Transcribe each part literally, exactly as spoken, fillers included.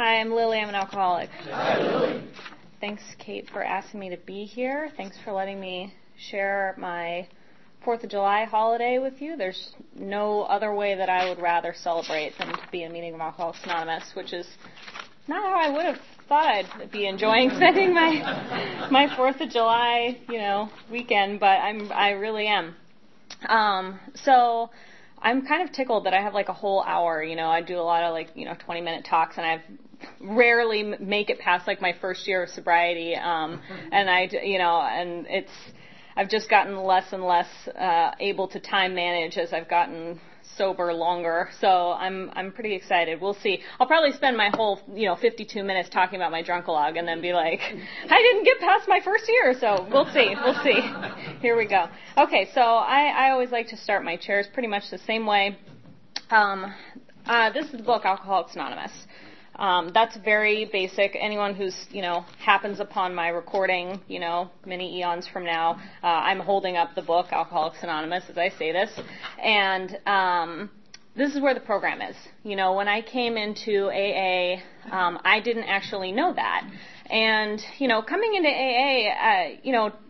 Hi, I'm Lily. I'm an alcoholic. Hi, Lily. Thanks, Kate, for asking me to be here. Thanks for letting me share my fourth of July holiday with you. There's no other way that I would rather celebrate than to be a meeting of Alcoholics Anonymous, which is not how I would have thought I'd be enjoying spending my my fourth of July, you know, weekend, but I'm I really am. Um, so I'm kind of tickled that I have like a whole hour. You know, I do a lot of like, you know, twenty minute talks, and I've rarely make it past like my first year of sobriety. Um, and I, you know, and it's, I've just gotten less and less uh, able to time manage as I've gotten sober longer. So I'm I'm pretty excited. We'll see. I'll probably spend my whole, you know, fifty-two minutes talking about my drunk-a-log and then be like, I didn't get past my first year. So we'll see. We'll see. Here we go. Okay, so I, I always like to start my chairs pretty much the same way. Um, uh, this is the book, Alcoholics Anonymous. Um, that's very basic. Anyone who's, you know, happens upon my recording, you know, many eons from now, uh, I'm holding up the book, Alcoholics Anonymous, as I say this. And um, this is where the program is. You know, when I came into A A, um, I didn't actually know that. And, you know, coming into A A, uh, you know,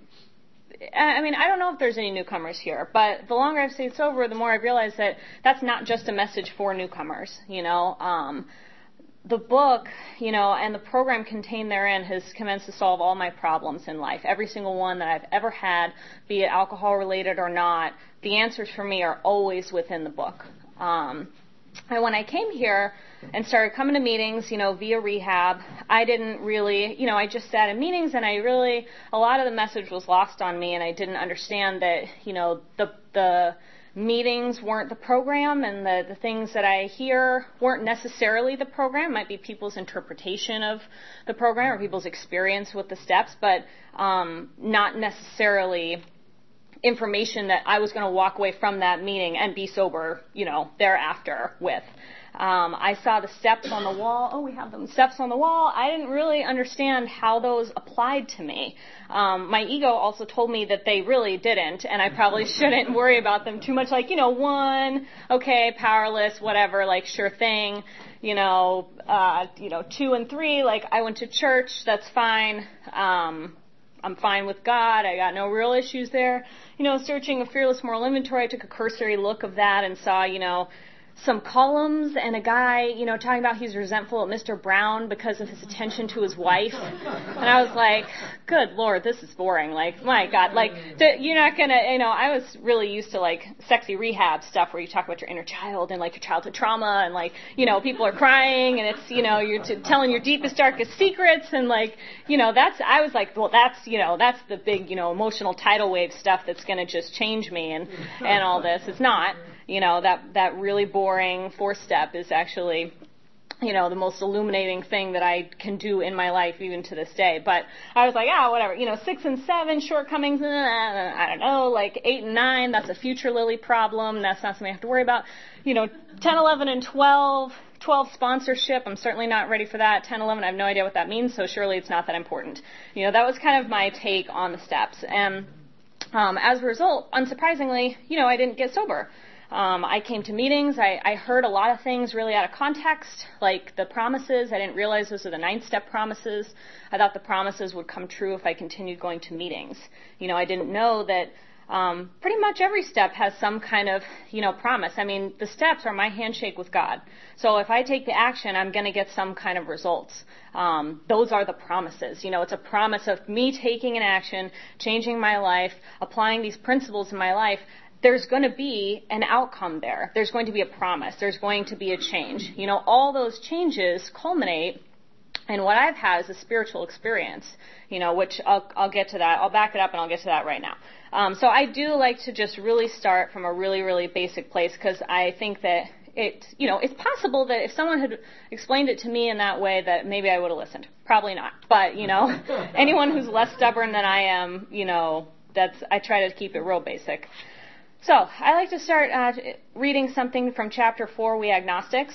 I mean, I don't know if there's any newcomers here, but the longer I've stayed sober, the more I've realized that that's not just a message for newcomers, you know. Um, The book, you know, and the program contained therein has commenced to solve all my problems in life. Every single one that I've ever had, be it alcohol-related or not, the answers for me are always within the book. Um, and when I came here and started coming to meetings, you know, via rehab, I didn't really, you know, I just sat in meetings and I really, a lot of the message was lost on me, and I didn't understand that, you know, the the meetings weren't the program, and the, the things that I hear weren't necessarily the program. It might be people's interpretation of the program or people's experience with the steps, but um, not necessarily information that I was going to walk away from that meeting and be sober, you know, thereafter with. Um, I saw the steps on the wall. Oh, we have them. Steps on the wall. I didn't really understand how those applied to me. Um, my ego also told me that they really didn't, and I probably shouldn't worry about them too much. Like, you know, one, okay, powerless, whatever, like, sure thing. You know, uh, you know, two and three, like, I went to church. That's fine. Um, I'm fine with God. I got no real issues there. You know, searching a fearless moral inventory, I took a cursory look of that and saw, you know, some columns and a guy, you know, talking about he's resentful at Mister Brown because of his attention to his wife. And I was like, good Lord, this is boring. Like, my God, like, you're not going to, you know, I was really used to, like, sexy rehab stuff where you talk about your inner child and, like, your childhood trauma and, like, you know, people are crying and it's, you know, you're t- telling your deepest, darkest secrets and, like, you know, that's, I was like, well, that's, you know, that's the big, you know, emotional tidal wave stuff that's going to just change me and, and all this. It's not. You know, that, that really boring fourth step is actually, you know, the most illuminating thing that I can do in my life even to this day. But I was like, ah, oh, whatever. You know, six and seven, shortcomings, uh, I don't know, like eight and nine, that's a future Lily problem. That's not something I have to worry about. You know, ten, eleven, and twelve, twelve sponsorship, I'm certainly not ready for that. ten, eleven, I have no idea what that means, so surely it's not that important. You know, that was kind of my take on the steps. And um, as a result, unsurprisingly, you know, I didn't get sober. Um, I came to meetings. I, I heard a lot of things really out of context, like the promises. I didn't realize those are the nine-step promises. I thought the promises would come true if I continued going to meetings. You know, I didn't know that um, pretty much every step has some kind of, you know, promise. I mean, the steps are my handshake with God. So if I take the action, I'm going to get some kind of results. Um, those are the promises. You know, it's a promise of me taking an action, changing my life, applying these principles in my life. There's going to be an outcome there. There's going to be a promise. There's going to be a change. You know, all those changes culminate in what I've had is a spiritual experience, you know, which I'll, I'll get to that. I'll back it up and I'll get to that right now. Um, so I do like to just really start from a really, really basic place because I think that it, you know, it's possible that if someone had explained it to me in that way that maybe I would have listened. Probably not. But, you know, anyone who's less stubborn than I am, you know, that's, I try to keep it real basic. So, I like to start uh, reading something from chapter four, We Agnostics.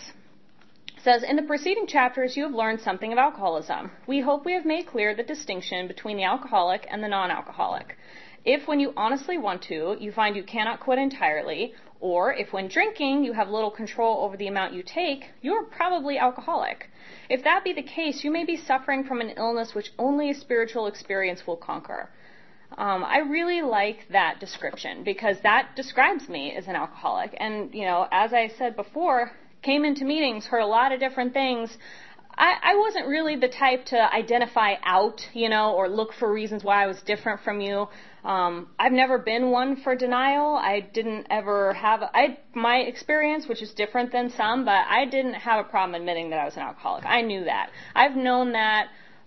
It says, in the preceding chapters you have learned something of alcoholism. We hope we have made clear the distinction between the alcoholic and the non-alcoholic. if when you honestly want to, you find you cannot quit entirely, or if when drinking you have little control over the amount you take, you're probably alcoholic. If that be the case, you may be suffering from an illness which only a spiritual experience will conquer. Um, I really like that description because that describes me as an alcoholic. And, you know, as I said before, came into meetings, heard a lot of different things. I, I wasn't really the type to identify out, you know, or look for reasons why I was different from you. Um, I've never been one for denial. I didn't ever have, I, my experience, which is different than some, but I didn't have a problem admitting that I was an alcoholic. I knew that. I've known that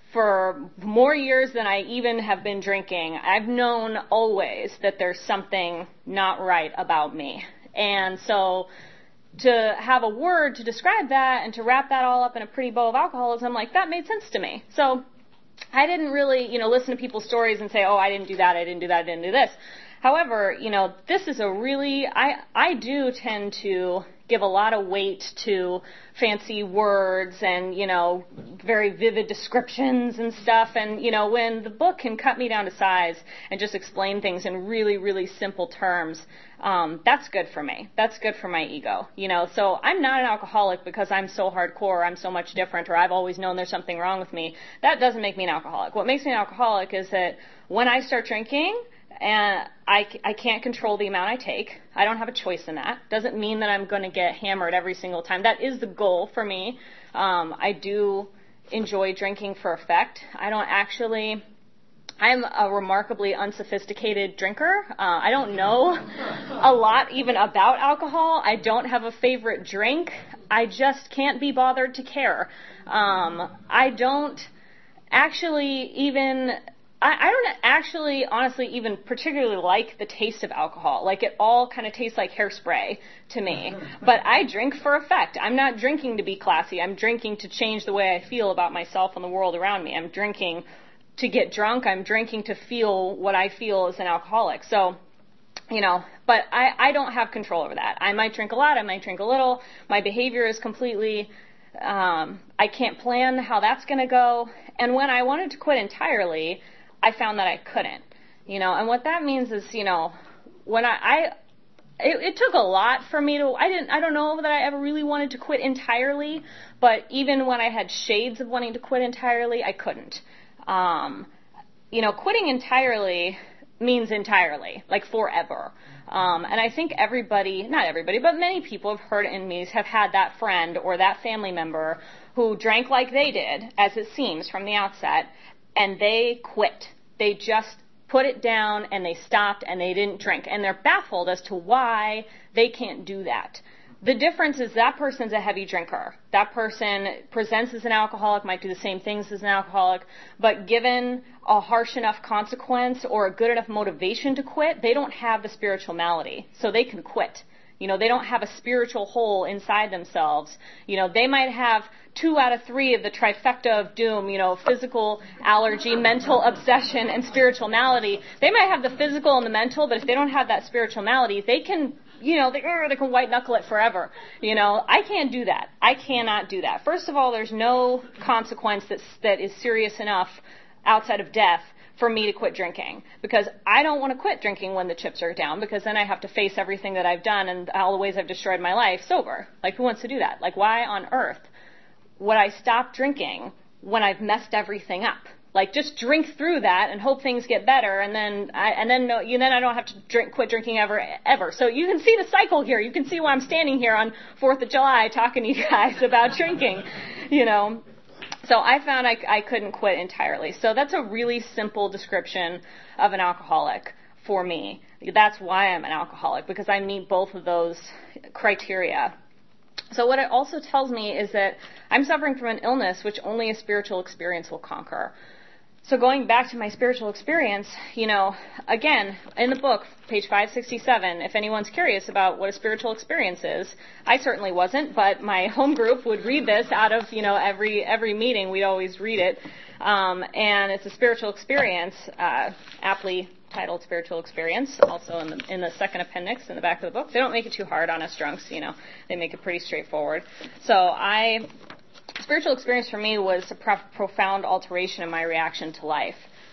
for more years than I even have been drinking. I've known always that there's something not right about me. And so to have a word to describe that and to wrap that all up in a pretty bow of alcoholism, like, that made sense to me. So I didn't really, you know, listen to people's stories and say, oh, I didn't do that, I didn't do that, I didn't do this. However, you know, this is a really, I, I do tend to give a lot of weight to fancy words and, you know, very vivid descriptions and stuff. And, you know, when the book can cut me down to size and just explain things in really, really simple terms, um, that's good for me. That's good for my ego, you know. So I'm not an alcoholic because I'm so hardcore, I'm so much different, or I've always known there's something wrong with me. That doesn't make me an alcoholic. What makes me an alcoholic is that when I start drinking, and I, I can't control the amount I take. I don't have a choice in that. Doesn't mean that I'm going to get hammered every single time. That is the goal for me. Um, I do enjoy drinking for effect. I don't actually, I'm a remarkably unsophisticated drinker. Uh, I don't know a lot even about alcohol. I don't have a favorite drink. I just can't be bothered to care. Um, I don't actually even... I don't actually, honestly, even particularly like the taste of alcohol. Like, it all kind of tastes like hairspray to me. But I drink for effect. I'm not drinking to be classy. I'm drinking to change the way I feel about myself and the world around me. I'm drinking to get drunk. I'm drinking to feel what I feel as an alcoholic. So, you know, but I, I don't have control over that. I might drink a lot. I might drink a little. My behavior is completely... Um, I can't plan how that's going to go. And when I wanted to quit entirely, I found that I couldn't, you know, and what that means is, you know, when I, I it, it took a lot for me to, I didn't, I don't know that I ever really wanted to quit entirely, but even when I had shades of wanting to quit entirely, I couldn't. Um, you know, quitting entirely means entirely, like forever. Um, and I think everybody, not everybody, but many people have heard in me, have had that friend or that family member who drank like they did, as it seems from the outset, and they quit. They just put it down and they stopped and they didn't drink. And they're baffled as to why they can't do that. The difference is that person's a heavy drinker. That person presents as an alcoholic, might do the same things as an alcoholic, but given a harsh enough consequence or a good enough motivation to quit, they don't have the spiritual malady, so they can quit. You know, they don't have a spiritual hole inside themselves. You know, they might have two out of three of the trifecta of doom, you know, physical allergy, mental obsession, and spiritual malady. They might have the physical and the mental, but if they don't have that spiritual malady, they can, you know, they, they can white knuckle it forever. You know, I can't do that. I cannot do that. First of all, there's no consequence that's, that is serious enough outside of death for me to quit drinking, because I don't want to quit drinking when the chips are down, because then I have to face everything that I've done and all the ways I've destroyed my life sober. Like, who wants to do that? Like, why on earth would I stop drinking when I've messed everything up? Like, just drink through that and hope things get better, and then I, and then no, you then I don't have to drink, quit drinking ever, ever. So you can see the cycle here. You can see why I'm standing here on fourth of July talking to you guys about drinking, you know. So I found I, I couldn't quit entirely. So that's a really simple description of an alcoholic for me. That's why I'm an alcoholic, because I meet both of those criteria. So what it also tells me is that I'm suffering from an illness which only a spiritual experience will conquer. So going back to my spiritual experience, you know, again, in the book, page five sixty-seven, if anyone's curious about what a spiritual experience is, I certainly wasn't, but my home group would read this out of, you know, every every meeting. We'd always read it. Um, and it's a spiritual experience, uh, aptly titled Spiritual Experience, also in the, in the second appendix in the back of the book. They don't make it too hard on us drunks, you know. They make it pretty straightforward. So I... Spiritual experience for me was a pro- profound alteration in my reaction to life.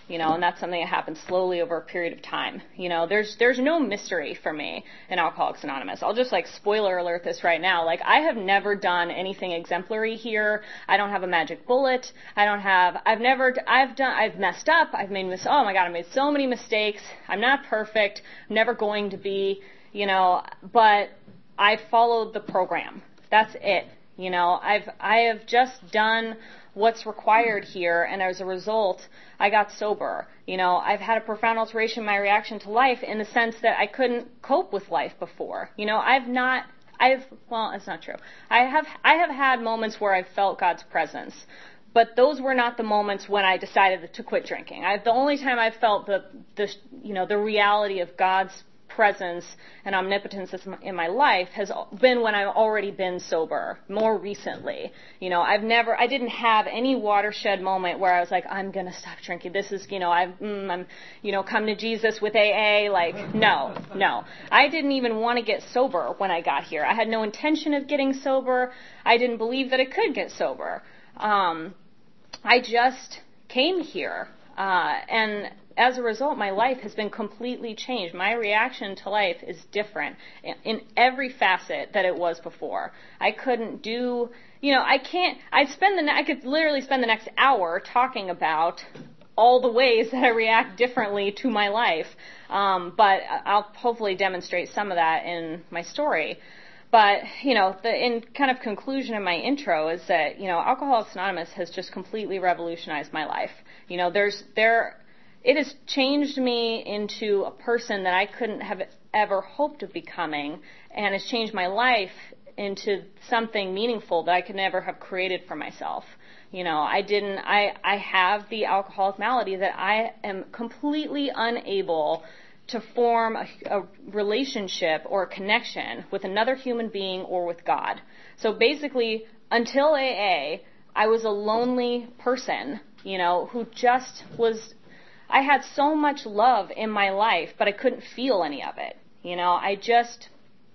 You know, and that's something that happens slowly over a period of time. You know, there's there's no mystery for me in Alcoholics Anonymous. I'll just like spoiler alert this right now. Like, I have never done anything exemplary here. I don't have a magic bullet. I don't have. I've never. I've done. I've messed up. I've made mis. Oh my God, I made so many mistakes. I'm not perfect. I'm never going to be. You know, but I followed the program. That's it. You know, I've I have just done what's required here, and as a result, I got sober. You know, I've had a profound alteration in my reaction to life in the sense that I couldn't cope with life before. You know, I've not, I've, well, it's not true. I have, I have had moments where I felt God's presence, but those were not the moments when I decided to quit drinking. I, the only time I felt the, the, you know, the reality of God's presence and omnipotence in my life has been when I've already been sober, more recently. You know, I've never, I didn't have any watershed moment where I was like, I'm going to stop drinking. This is, you know, I've, mm, I'm, you know, come to Jesus with A A. Like, no, no. I didn't even want to get sober when I got here. I had no intention of getting sober. I didn't believe that I could get sober. Um, I just came here, uh, and as a result, my life has been completely changed. My reaction to life is different in every facet that it was before. I couldn't do, you know, I can't, I'd spend the, I could literally spend the next hour talking about all the ways that I react differently to my life. Um, but I'll hopefully demonstrate some of that in my story. But, you know, the in kind of conclusion of my intro is that, you know, Alcoholics Anonymous has just completely revolutionized my life. You know, there's, there, it has changed me into a person that I couldn't have ever hoped of becoming, and has changed my life into something meaningful that I could never have created for myself. You know, I didn't, I, I have the alcoholic malady that I am completely unable to form a, a relationship or a connection with another human being or with God. So basically, until A A, I was a lonely person, you know, who just was, I had so much love in my life, but I couldn't feel any of it. You know, I just,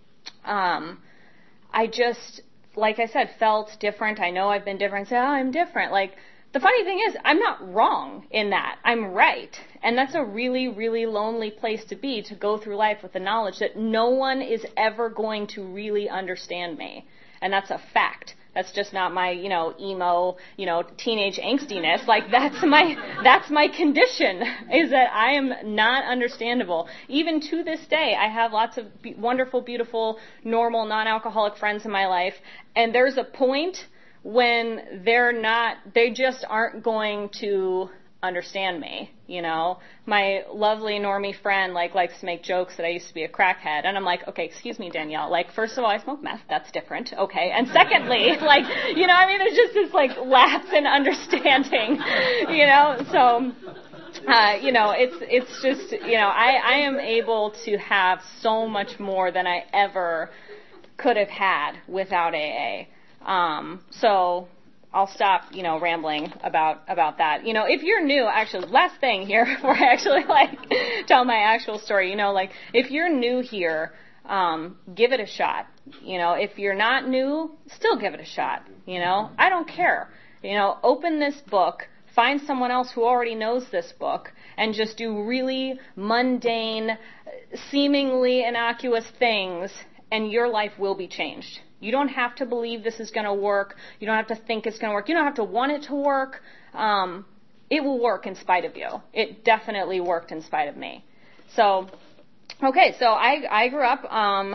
um, I just, like I said, felt different. I know I've been different. I say, oh, I'm different. Like, the funny thing is, I'm not wrong in that. I'm right. And that's a really, really lonely place to be, to go through life with the knowledge that no one is ever going to really understand me. And that's a fact. That's just not my, you know, emo, you know, teenage angstiness. Like, that's my, that's my condition, is that I am not understandable. Even to this day, I have lots of be- wonderful, beautiful, normal, non-alcoholic friends in my life. And there's a point when they're not, they just aren't going to understand me, you know. My lovely normie friend, like, likes to make jokes that I used to be a crackhead, and I'm like, okay, excuse me, Danielle, like, first of all, I smoke meth, that's different, okay, and secondly, like, you know, I mean, there's just this, like, lapse in understanding, you know, so, uh, you know, it's, it's just, you know, I, I am able to have so much more than I ever could have had without A A. Um, so I'll stop, you know, rambling about, about that. You know, if you're new, actually, last thing here before I actually, like, tell my actual story, you know, like, if you're new here, um, give it a shot. You know, if you're not new, still give it a shot. You know, I don't care. You know, open this book, find someone else who already knows this book, and just do really mundane, seemingly innocuous things, and your life will be changed. You don't have to believe this is going to work. You don't have to think it's going to work. You don't have to want it to work. Um, it will work in spite of you. It definitely worked in spite of me. So, okay, so I, I grew up, um,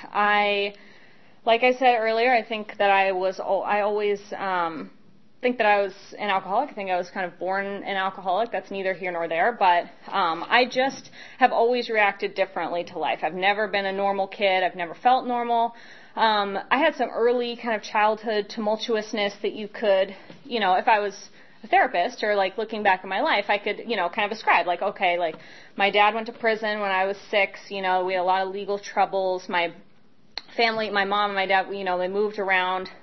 I, like I said earlier, I think that I was, I always, um, think that I was an alcoholic. I think I was kind of born an alcoholic. That's neither here nor there, but um, I just have always reacted differently to life. I've never been a normal kid. I've never felt normal. Um, I had some early kind of childhood tumultuousness that you could, you know, if I was a therapist or like looking back at my life, I could, you know, kind of ascribe like, okay, like my dad went to prison when I was six. You know, we had a lot of legal troubles. My family, my mom and my dad, you know, they moved around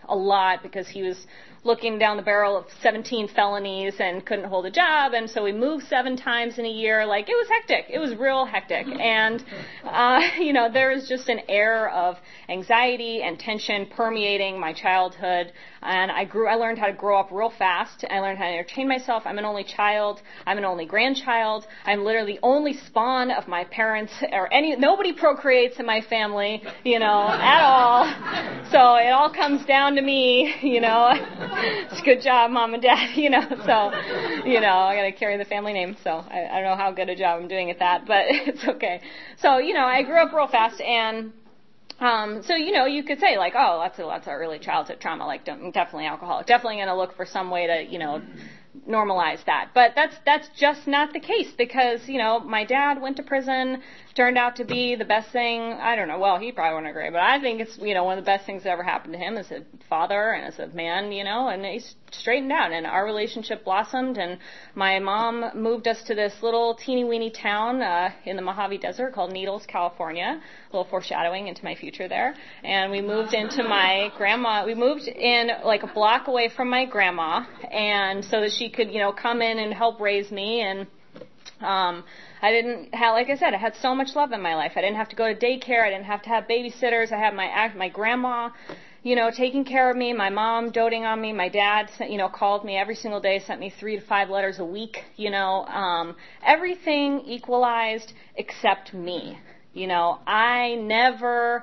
a lot because he was looking down the barrel of seventeen felonies and couldn't hold a job, and so we moved seven times in a year. Like, it was hectic. It was real hectic. And, uh, you know, there was just an air of anxiety and tension permeating my childhood, and I grew, I learned how to grow up real fast. I learned how to entertain myself. I'm an only child. I'm an only grandchild. I'm literally the only spawn of my parents, or any, nobody procreates in my family, you know, at all. So it all comes down to me, you know. It's a good job, Mom and Dad, you know, so, you know, I got to carry the family name, so I, I don't know how good a job I'm doing at that, but it's okay. So, you know, I grew up real fast, and um, so, you know, you could say, like, oh, that's a, that's a early childhood trauma, like, definitely alcoholic, definitely going to look for some way to, you know, normalize that. But that's that's just not the case, because, you know, my dad went to prison, turned out to be the best thing, I don't know, well, he probably wouldn't agree, but I think it's, you know, one of the best things that ever happened to him as a father and as a man, you know, and he's straightened out, and our relationship blossomed, and my mom moved us to this little teeny weeny town uh, in the Mojave Desert called Needles, California, a little foreshadowing into my future there, and we moved into my grandma, we moved in like a block away from my grandma, and so that she could, you know, come in and help raise me, and um, I didn't have, like I said, I had so much love in my life. I didn't have to go to daycare. I didn't have to have babysitters. I had my my grandma, you know, taking care of me, my mom doting on me, my dad, you know, called me every single day, sent me three to five letters a week, you know, um, everything equalized except me. You know, I never,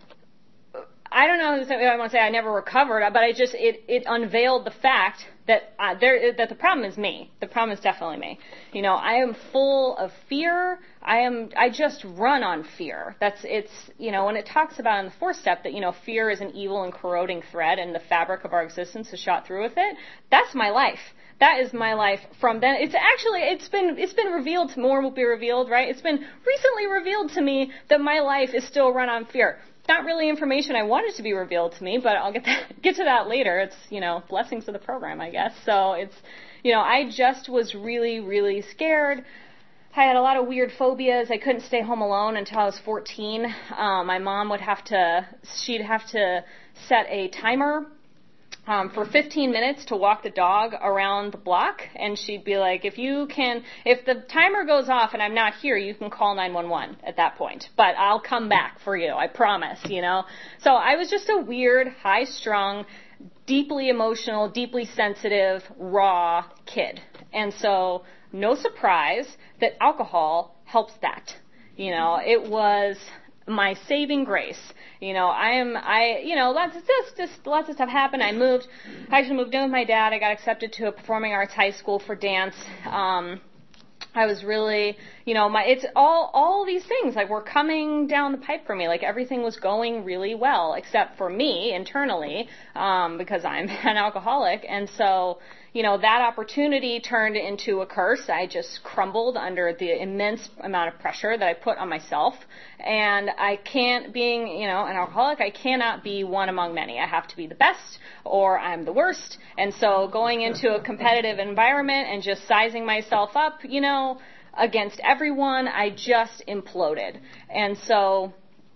I don't know if I want to say I never recovered, but I just, it, it unveiled the fact that uh, there, that the problem is me. The problem is definitely me. You know, I am full of fear. I am, I just run on fear. That's, it's, you know, when it talks about in the fourth step that, you know, fear is an evil and corroding thread and the fabric of our existence is shot through with it, that's my life. That is my life from then. It's actually, it's been, it's been revealed, more will be revealed, right? It's been recently revealed to me that my life is still run on fear. Not really information I wanted to be revealed to me, but I'll get that, get to that later. It's, you know, blessings of the program, I guess. So it's, you know, I just was really, really scared. I had a lot of weird phobias. I couldn't stay home alone until I was fourteen. Um, my mom would have to, she'd have to set a timer Um, for fifteen minutes to walk the dog around the block, and she'd be like, if you can, if the timer goes off and I'm not here, you can call nine one one at that point, but I'll come back for you, I promise, you know. So I was just a weird, high-strung, deeply emotional, deeply sensitive, raw kid. And so no surprise that alcohol helps that. You know, it was my saving grace. You know, I am, I, you know, lots of just, just lots of stuff happened. I moved, I actually moved in with my dad. I got accepted to a performing arts high school for dance. Um, I was really, you know, my, it's all, all these things, like, were coming down the pipe for me. Like, everything was going really well, except for me internally, um, because I'm an alcoholic. And so, you know, that opportunity turned into a curse. I just crumbled under the immense amount of pressure that I put on myself. And I can't, being, you know, an alcoholic, I cannot be one among many. I have to be the best or I'm the worst. And so going into a competitive environment and just sizing myself up, you know, against everyone, I just imploded. And so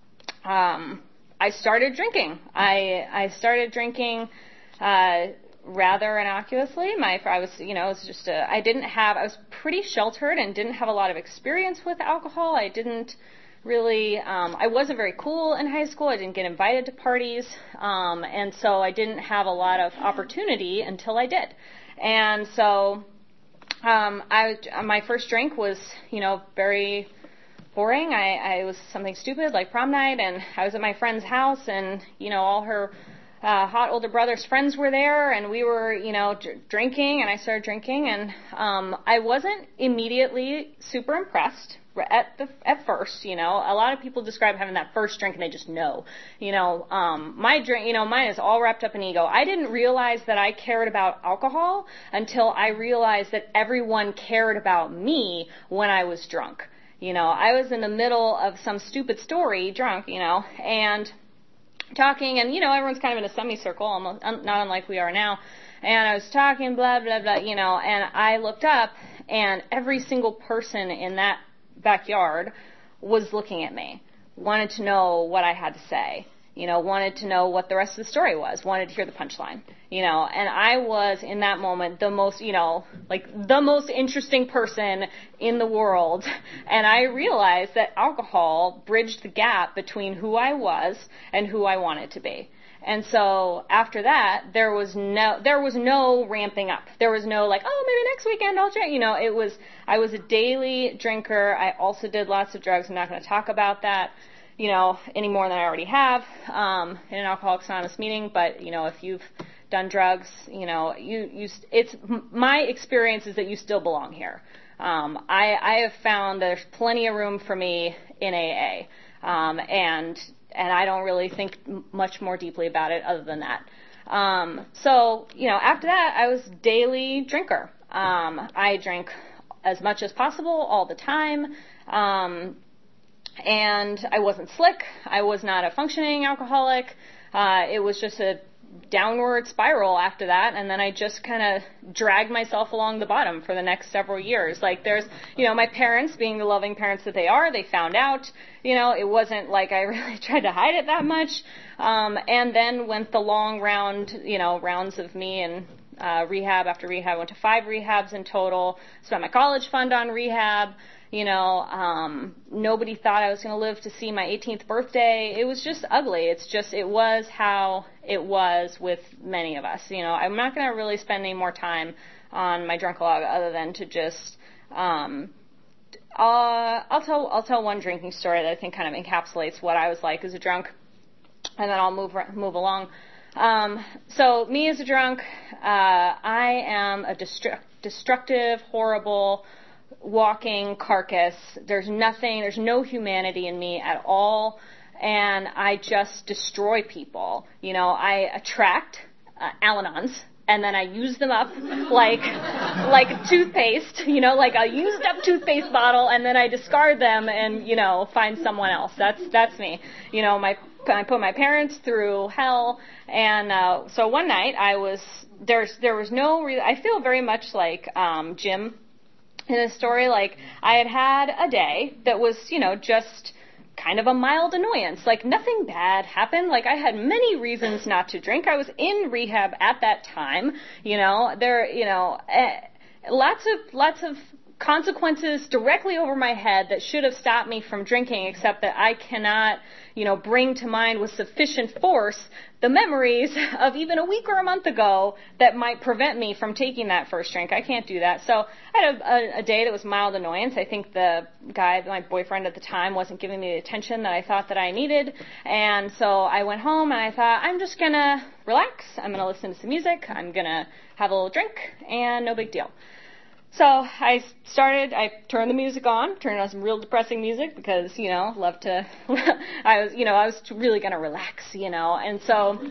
um, I started drinking. I, I started drinking uh rather innocuously. My, I was, you know, it was just a, I didn't have, I was pretty sheltered and didn't have a lot of experience with alcohol. I didn't really, um, I wasn't very cool in high school. I didn't get invited to parties. Um, and so I didn't have a lot of opportunity until I did. And so, um, I, my first drink was, you know, very boring. I, I was something stupid like prom night, and I was at my friend's house, and, you know, all her Uh, hot older brother's friends were there, and we were, you know, d- drinking, and I started drinking, and um, I wasn't immediately super impressed at the at first. You know, a lot of people describe having that first drink and they just know. You know, um, my drink, you know, mine is all wrapped up in ego. I didn't realize that I cared about alcohol until I realized that everyone cared about me when I was drunk. You know, I was in the middle of some stupid story, drunk, you know, and talking, and, you know, everyone's kind of in a semicircle, almost, not unlike we are now, and I was talking, blah, blah, blah, you know, and I looked up, and every single person in that backyard was looking at me, wanted to know what I had to say, you know, wanted to know what the rest of the story was, wanted to hear the punchline, you know, and I was in that moment the most, you know, like the most interesting person in the world. And I realized that alcohol bridged the gap between who I was and who I wanted to be. And so after that, there was no, there was no ramping up. There was no like, oh, maybe next weekend I'll drink. You know, it was, I was a daily drinker. I also did lots of drugs. I'm not going to talk about that, you know, any more than I already have, um, in an Alcoholics Anonymous meeting. But, you know, if you've done drugs, you know, you, you, it's, my experience is that you still belong here. Um, I, I have found there's plenty of room for me in A A. Um, and, And I don't really think much more deeply about it other than that. Um, so, you know, after that, I was daily drinker. Um, I drank as much as possible all the time. Um, and I wasn't slick. I was not a functioning alcoholic. Uh, it was just a downward spiral after that, and then I just kind of dragged myself along the bottom for the next several years. Like there's, you know, my parents, being the loving parents that they are, they found out, you know, it wasn't like I really tried to hide it that much. Um, and then went the long round, you know, rounds of me and uh, rehab after rehab. I went to five rehabs in total, spent my college fund on rehab. You know, um, nobody thought I was going to live to see my eighteenth birthday. It was just ugly. It's just, it was how it was with many of us. You know, I'm not going to really spend any more time on my drunk-a-log other than to just, um, uh, I'll tell, I'll tell one drinking story that I think kind of encapsulates what I was like as a drunk, and then I'll move, move along. Um, so me as a drunk, uh, I am a destru- destructive, horrible, walking carcass. There's nothing, there's no humanity in me at all, and I just destroy people. You know, I attract uh, Al-Anons, and then I use them up like like toothpaste, you know, like a used up toothpaste bottle, and then I discard them and, you know, find someone else. That's that's me. You know, my I put my parents through hell, and uh, so one night I was there's there was no re- I feel very much like um, Jim in a story. Like I had had a day that was, you know, just kind of a mild annoyance. Like nothing bad happened. Like I had many reasons not to drink. I was in rehab at that time. You know, there, you know, eh, lots of, lots of consequences directly over my head that should have stopped me from drinking, except that I cannot, you know, bring to mind with sufficient force the memories of even a week or a month ago that might prevent me from taking that first drink. I can't do that. So I had a, a, a day that was mild annoyance. I think the guy, my boyfriend at the time, wasn't giving me the attention that I thought that I needed. And so I went home and I thought, I'm just going to relax. I'm going to listen to some music. I'm going to have a little drink, and no big deal. So I started, I turned the music on, turned on some real depressing music because, you know, love to, I was, you know, I was really going to relax, you know, and so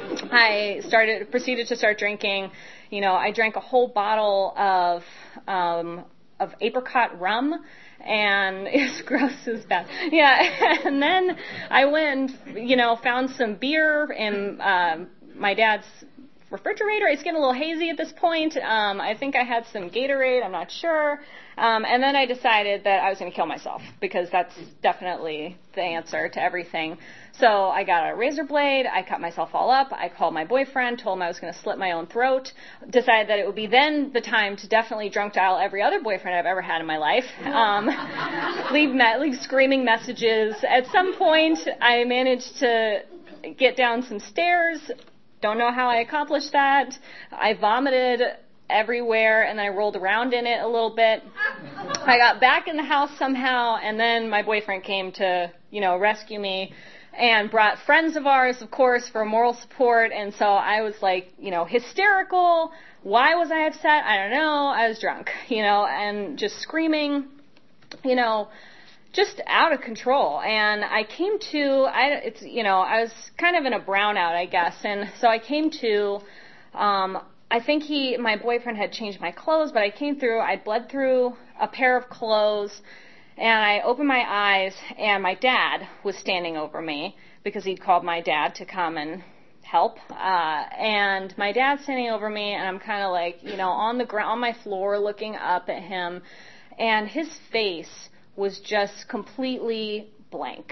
I started, proceeded to start drinking. You know, I drank a whole bottle of, um, of apricot rum, and it was gross, it was bad. Yeah, and then I went and, you know, found some beer in um, my dad's refrigerator. It's getting a little hazy at this point. Um, I think I had some Gatorade. I'm not sure. Um, and then I decided that I was going to kill myself because that's definitely the answer to everything. So I got a razor blade. I cut myself all up. I called my boyfriend, told him I was going to slit my own throat. Decided that it would be then the time to definitely drunk dial every other boyfriend I've ever had in my life. Um, leave, me- leave screaming messages. At some point, I managed to get down some stairs. Don't know how I accomplished that. I vomited everywhere, and I rolled around in it a little bit. I got back in the house somehow, and then my boyfriend came to, you know, rescue me and brought friends of ours, of course, for moral support. And so I was like, you know, hysterical. Why was I upset? I don't know. I was drunk, you know, and just screaming, you know, just out of control. And I came to, I, it's, you know, I was kind of in a brownout, I guess. And so I came to, um, I think he, my boyfriend had changed my clothes, but I came through, I bled through a pair of clothes, and I opened my eyes, and my dad was standing over me because he'd called my dad to come and help. Uh, and my dad's standing over me, and I'm kind of like, you know, on the ground, on my floor, looking up at him, and his face was just completely blank.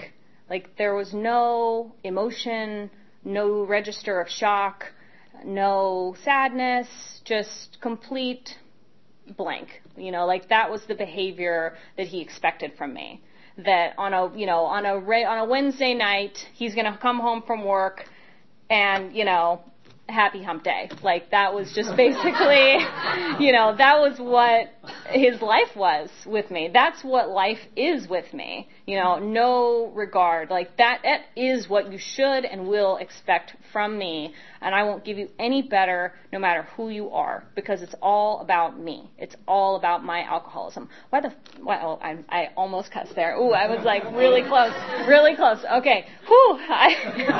Like, there was no emotion, no register of shock, no sadness, just complete blank. You know, like, that was the behavior that he expected from me. That on a, you know, on a, on a Wednesday night, he's going to come home from work and, you know, happy hump day. Like, that was just basically, you know, that was what his life was with me. That's what life is with me. You know, no regard. Like, that, that is what you should and will expect from me. And I won't give you any better no matter who you are, because it's all about me. It's all about my alcoholism. Why the, well, I, I almost cussed there. Ooh, I was like really close, really close. Okay. Whew. I,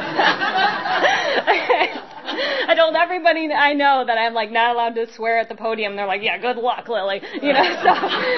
I told everybody I know that I'm like not allowed to swear at the podium. They're like, yeah, good luck, Lily. You know, so.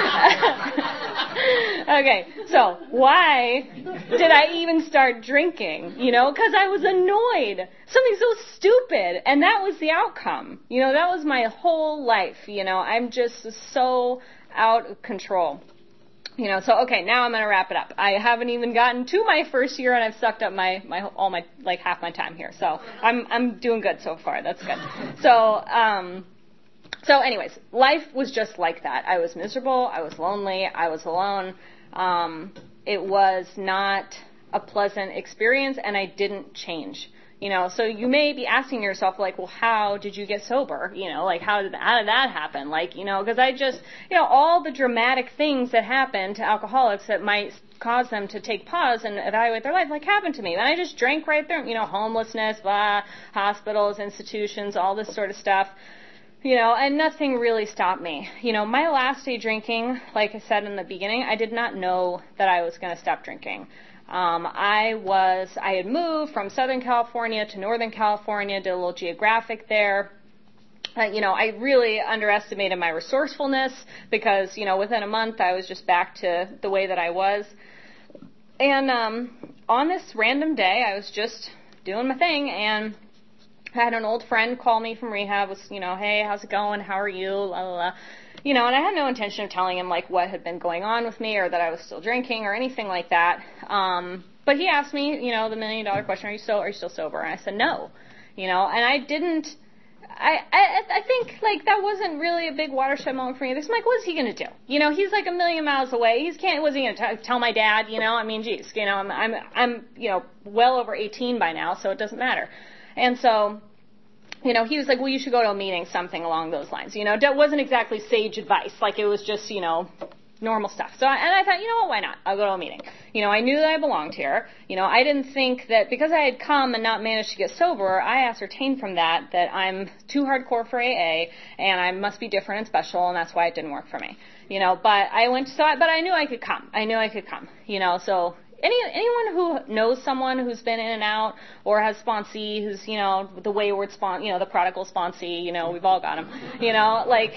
Okay, so why did I even start drinking? You know, because I was annoyed. Something so stupid. And that was the outcome. You know, that was my whole life. You know, I'm just so out of control. You know, so, okay, now I'm going to wrap it up. I haven't even gotten to my first year, and I've sucked up my, my, all my, like, half my time here. So, I'm, I'm doing good so far. That's good. So, um, so anyways, life was just like that. I was miserable. I was lonely. I was alone. Um, it was not a pleasant experience, and I didn't change. You know, so you may be asking yourself, like, well, how did you get sober? You know, like, how did, how did that happen? Like, you know, because I just, you know, all the dramatic things that happen to alcoholics that might cause them to take pause and evaluate their life, like, happened to me. And I just drank right there, you know, homelessness, blah, hospitals, institutions, all this sort of stuff. You know, and nothing really stopped me. You know, my last day drinking, like I said in the beginning, I did not know that I was going to stop drinking. Um, I was, I had moved from Southern California to Northern California, did a little geographic there. Uh, you know, I really underestimated my resourcefulness because, you know, within a month I was just back to the way that I was. And um, on this random day, I was just doing my thing, and I had an old friend call me from rehab, was, you know, hey, how's it going? How are you? La, la, la. You know, and I had no intention of telling him, like, what had been going on with me or that I was still drinking or anything like that. Um, but he asked me, you know, the million dollar question, are you still, are you still sober? And I said, no. You know, and I didn't, I, I, I think, like, that wasn't really a big watershed moment for me. Because I'm like, what is he going to do? You know, he's like a million miles away. He's can't, what's he going to tell my dad? You know, I mean, geez, you know, I'm, I'm, I'm, you know, well over eighteen by now, so it doesn't matter. And so, you know, he was like, well, you should go to a meeting, something along those lines. You know, that wasn't exactly sage advice. Like, it was just, you know, normal stuff. So, I, and I thought, you know what, why not? I'll go to a meeting. You know, I knew that I belonged here. You know, I didn't think that because I had come and not managed to get sober, I ascertained from that that I'm too hardcore for A A and I must be different and special, and that's why it didn't work for me. You know, but I went, so, I, but I knew I could come. I knew I could come. You know, so. Any anyone who knows someone who's been in and out or has sponsee who's, you know, the wayward spon, you know, the prodigal sponsee, you know, we've all got them. You know, like,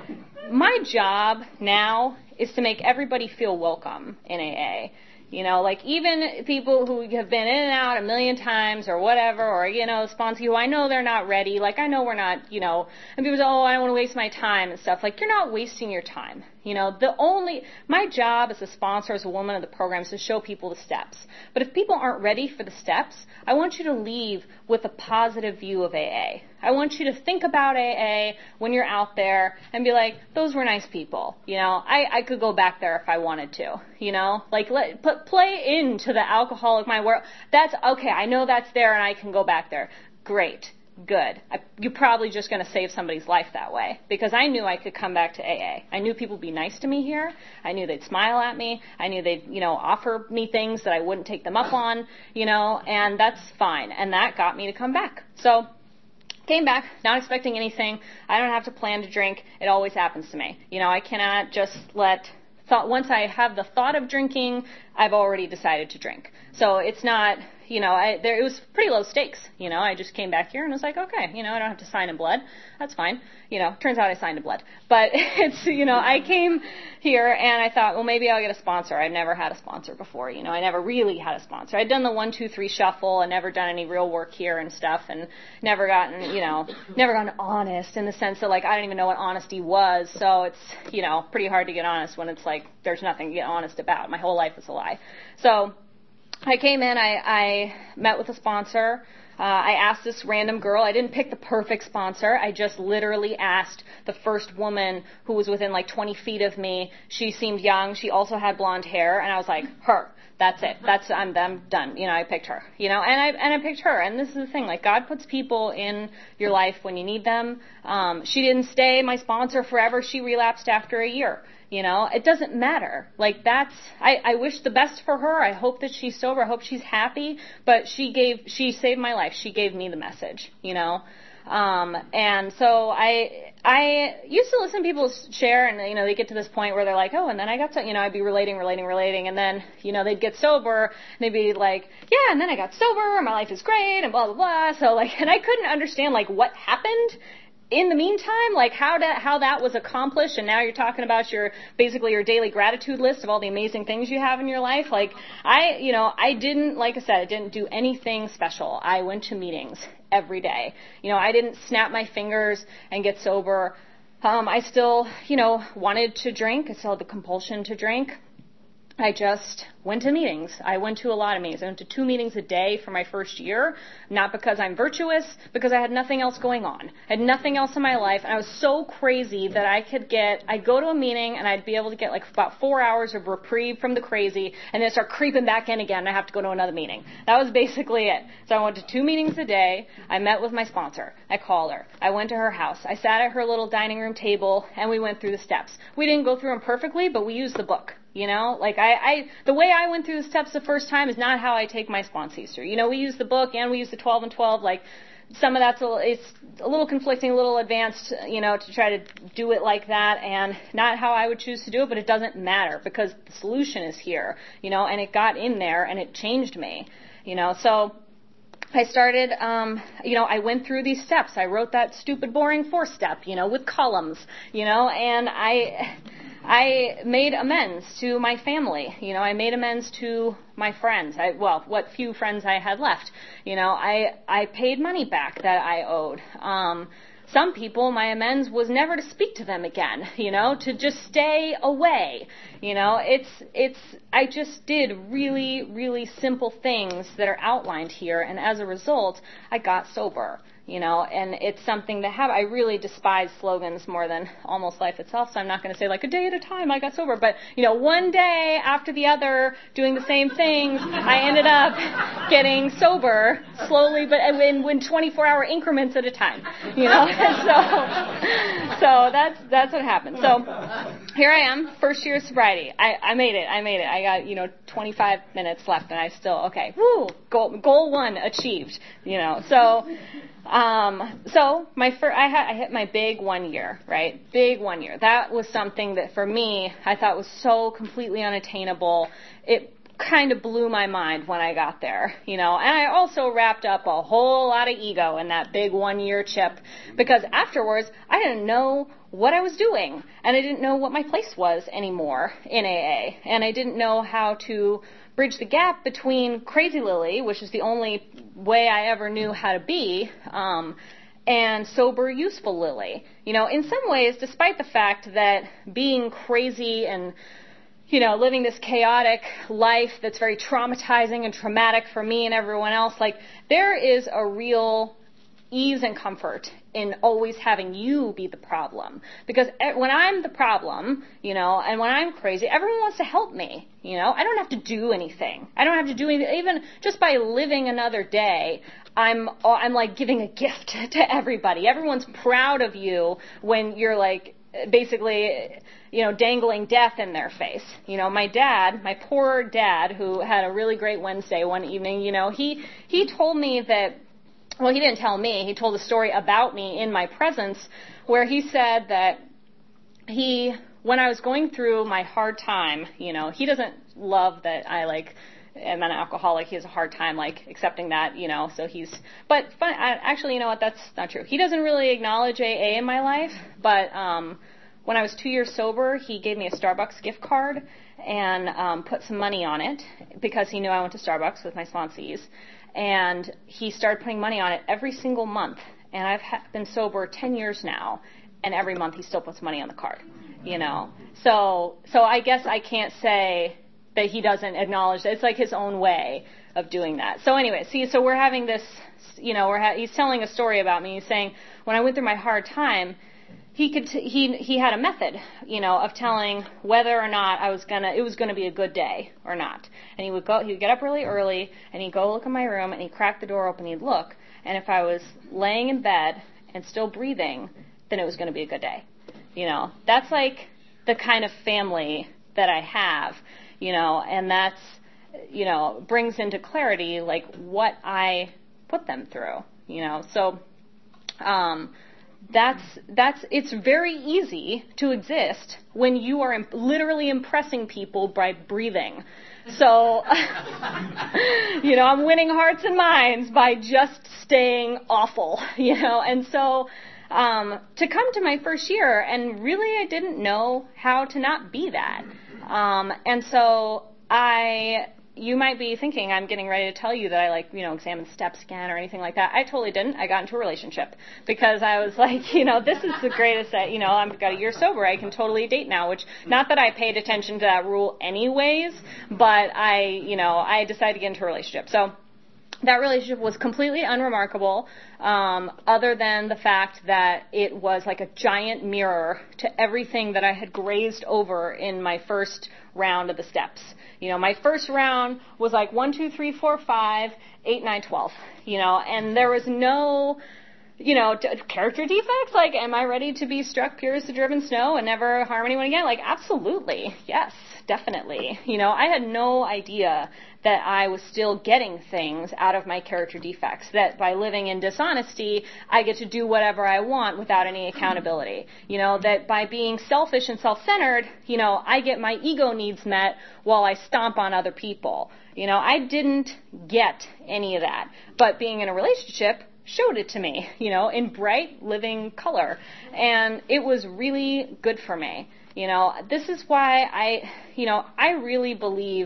my job now is to make everybody feel welcome in A A. You know, like, even people who have been in and out a million times or whatever, or, you know, sponsee who I know they're not ready, like, I know we're not, you know, and people say, oh, I don't want to waste my time and stuff. Like, you're not wasting your time. You know, the only, my job as a sponsor, as a woman of the program, is to show people the steps. But if people aren't ready for the steps, I want you to leave with a positive view of A A. I want you to think about A A when you're out there and be like, those were nice people. You know, I, I could go back there if I wanted to. You know, like, let, put, play into the alcoholic mind where that's, okay, I know that's there and I can go back there. Great. Good. I, you're probably just going to save somebody's life that way, because I knew I could come back to A A. I knew people would be nice to me here. I knew they'd smile at me. I knew they'd, you know, offer me things that I wouldn't take them up on, you know, and that's fine. And that got me to come back. So, came back, not expecting anything. I don't have to plan to drink. It always happens to me. You know, I cannot just let thought, once I have the thought of drinking, I've already decided to drink. So it's not, you know, I, there, it was pretty low stakes. You know, I just came back here and was like, okay, you know, I don't have to sign in blood. That's fine. You know, turns out I signed in blood. But it's, you know, I came here and I thought, well, maybe I'll get a sponsor. I've never had a sponsor before. You know, I never really had a sponsor. I'd done the one, two, three shuffle and never done any real work here and stuff, and never gotten, you know, never gotten honest in the sense that, like, I don't even know what honesty was. So it's, you know, pretty hard to get honest when it's like there's nothing to get honest about. My whole life is a lie. So I came in, I, I met with a sponsor. Uh, I asked this random girl. I didn't pick the perfect sponsor. I just literally asked the first woman who was within like twenty feet of me. She seemed young. She also had blonde hair. And I was like, her. That's it. That's, I'm, I'm done. You know, I picked her, you know, and I, and I picked her. And this is the thing, like God puts people in your life when you need them. Um, she didn't stay my sponsor forever. She relapsed after a year. You know, it doesn't matter. Like that's, I, I wish the best for her. I hope that she's sober. I hope she's happy. But she gave, she saved my life. She gave me the message, you know. Um, and so I, I used to listen to people share and, you know, they get to this point where they're like, oh, and then I got to, you know, I'd be relating, relating, relating. And then, you know, they'd get sober and they'd be like, yeah, and then I got sober and my life is great and blah, blah, blah. So like, and I couldn't understand like what happened in the meantime, like how that, how that was accomplished. And now you're talking about your, basically your daily gratitude list of all the amazing things you have in your life. Like I, you know, I didn't, like I said, I didn't do anything special. I went to meetings every day. You know, I didn't snap my fingers and get sober. Um, I still, you know, wanted to drink. I still had the compulsion to drink. I just went to meetings. I went to a lot of meetings. I went to two meetings a day for my first year, not because I'm virtuous, because I had nothing else going on. I had nothing else in my life, and I was so crazy that I could get, I'd go to a meeting, and I'd be able to get like about four hours of reprieve from the crazy, and then start creeping back in again, and I have to go to another meeting. That was basically it. So I went to two meetings a day. I met with my sponsor. I called her. I went to her house. I sat at her little dining room table, and we went through the steps. We didn't go through them perfectly, but we used the book. You know, like I, I, the way I went through the steps the first time is not how I take my sponsees through. You know, we use the book and we use the twelve and twelve. Like some of that's a, it's a little conflicting, a little advanced, you know, to try to do it like that, and not how I would choose to do it. But it doesn't matter because the solution is here. You know, and it got in there and it changed me. You know, so. I started, um, you know, I went through these steps. I wrote that stupid, boring fourth step, you know, with columns, you know, and I, I made amends to my family. You know, I made amends to my friends. I, well, what few friends I had left. You know, I, I paid money back that I owed. Um, Some people, my amends was never to speak to them again, you know, to just stay away. You know, it's, it's, I just did really, really simple things that are outlined here. And as a result, I got sober, you know, and it's something to have. I really despise slogans more than almost life itself. So I'm not going to say like a day at a time I got sober. But, you know, one day after the other doing the same things, I ended up getting sober slowly, but in, in twenty-four hour increments at a time, you know. so, so that's, that's what happened. So here I am, first year of sobriety. I, I made it. I made it. I got, you know, twenty-five minutes left and I still, okay, woo, goal, goal one achieved, you know. So, um, so my first, I had, I hit my big one year, right? Big one year. That was something that for me, I thought was so completely unattainable. It kind of blew my mind when I got there, you know, and I also wrapped up a whole lot of ego in that big one year chip because afterwards I didn't know what I was doing and I didn't know what my place was anymore in A A, and I didn't know how to bridge the gap between Crazy Lily, which is the only way I ever knew how to be, um, and sober, useful Lily. You know, in some ways, despite the fact that being crazy and you know, living this chaotic life that's very traumatizing and traumatic for me and everyone else, like, there is a real ease and comfort in always having you be the problem. Because when I'm the problem, you know, and when I'm crazy, everyone wants to help me, you know. I don't have to do anything. I don't have to do anything. Even just by living another day, I'm, I'm like giving a gift to everybody. Everyone's proud of you when you're like, basically, you know, dangling death in their face. You know, my dad, my poor dad, who had a really great Wednesday one evening, you know, he, he told me that, well, he didn't tell me, he told a story about me in my presence where he said that he, when I was going through my hard time, you know, he doesn't love that I like, am an alcoholic. He has a hard time like accepting that, you know, so he's, but fun, I, actually, you know what, that's not true. He doesn't really acknowledge A A in my life, but, um, when I was two years sober, he gave me a Starbucks gift card and um, put some money on it because he knew I went to Starbucks with my sponsees. And he started putting money on it every single month. And I've ha- been sober ten years now, and every month he still puts money on the card, you know. So, so I guess I can't say that he doesn't acknowledge. It's like his own way of doing that. So anyway, see, so we're having this, you know, we're ha- he's telling a story about me. He's saying, when I went through my hard time, he could, t- he, he had a method, you know, of telling whether or not I was gonna, it was gonna be a good day or not. And he would go, he would get up really early, and he'd go look in my room, and he'd crack the door open, and he'd look, and if I was laying in bed and still breathing, then it was gonna be a good day. You know, that's like the kind of family that I have, you know, and that's, you know, brings into clarity, like, what I put them through, you know. So, um, That's, that's, it's very easy to exist when you are imp- literally impressing people by breathing. So, you know, I'm winning hearts and minds by just staying awful, you know, and so, um, to come to my first year, and really I didn't know how to not be that. Um, and so I, you might be thinking I'm getting ready to tell you that I, like, you know, examined steps again or anything like that. I totally didn't. I got into a relationship because I was like, you know, this is the greatest, you know, I've got a year sober. I can totally date now, which, not that I paid attention to that rule anyways, but I, you know, I decided to get into a relationship. So that relationship was completely unremarkable, um, other than the fact that it was like a giant mirror to everything that I had grazed over in my first round of the steps. You know, my first round was like one, two, three, four, five, eight, nine, twelve, you know, and there was no, you know, d- character defects. Like, am I ready to be struck pure as the driven snow and never harm anyone again? Like, absolutely. Yes, definitely. You know, I had no idea that I was still getting things out of my character defects, that by living in dishonesty, I get to do whatever I want without any accountability. You know, that by being selfish and self-centered, you know, I get my ego needs met while I stomp on other people. You know, I didn't get any of that. But being in a relationship showed it to me, you know, in bright, living color. And it was really good for me. You know, this is why I, you know, I really believe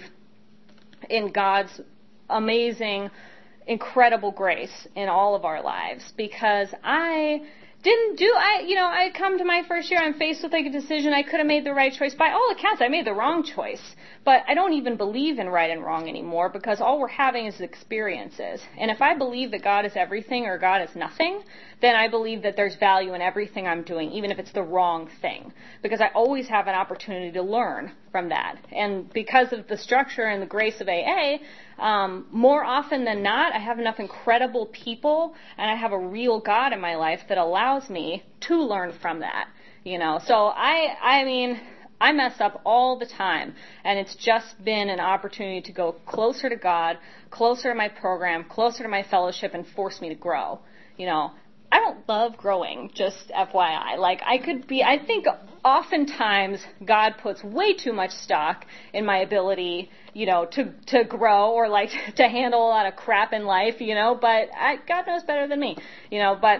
in God's amazing, incredible grace in all of our lives, because I didn't do, I, you know, I come to my first year, I'm faced with like a decision. I could have made the right choice. By all accounts, I made the wrong choice. But I don't even believe in right and wrong anymore, because all we're having is experiences. And if I believe that God is everything or God is nothing, then I believe that there's value in everything I'm doing, even if it's the wrong thing. Because I always have an opportunity to learn from that. And because of the structure and the grace of A A, um, more often than not, I have enough incredible people and I have a real God in my life that allows me to learn from that. You know, so I, I mean, I mess up all the time, and it's just been an opportunity to go closer to God, closer to my program, closer to my fellowship, and force me to grow. You know, I don't love growing, just F Y I. Like, I could be, I think oftentimes God puts way too much stock in my ability, you know, to, to grow or like to handle a lot of crap in life, you know, but I, God knows better than me, you know, but,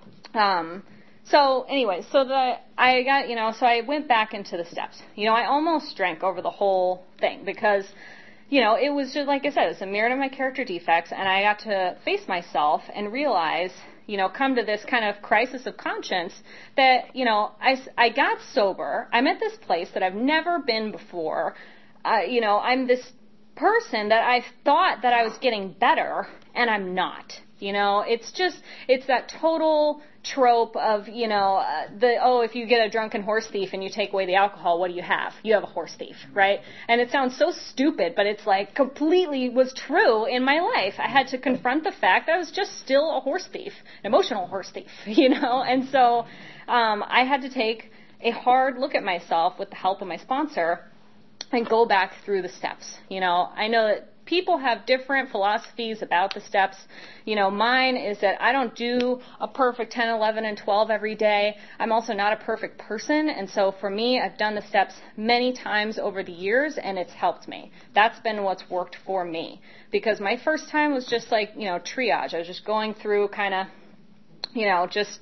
um, So anyway, so the I got, you know, so I went back into the steps. You know, I almost drank over the whole thing because, you know, it was just, like I said, it was a mirror to my character defects, and I got to face myself and realize, you know, come to this kind of crisis of conscience that, you know, I, I got sober. I'm at this place that I've never been before. Uh, you know, I'm this person that I thought that I was getting better, and I'm not. You know, it's just, it's that total trope of, you know, uh, the, oh, if you get a drunken horse thief and you take away the alcohol, what do you have? You have a horse thief, right? And it sounds so stupid, but it's like completely was true in my life. I had to confront the fact that I was just still a horse thief, an emotional horse thief, you know? And so, um, I had to take a hard look at myself with the help of my sponsor and go back through the steps. You know, I know that people have different philosophies about the steps. You know, mine is that I don't do a perfect ten, eleven, and twelve every day. I'm also not a perfect person, and so for me, I've done the steps many times over the years, and it's helped me. That's been what's worked for me. Because my first time was just like, you know, triage. I was just going through kind of, you know, just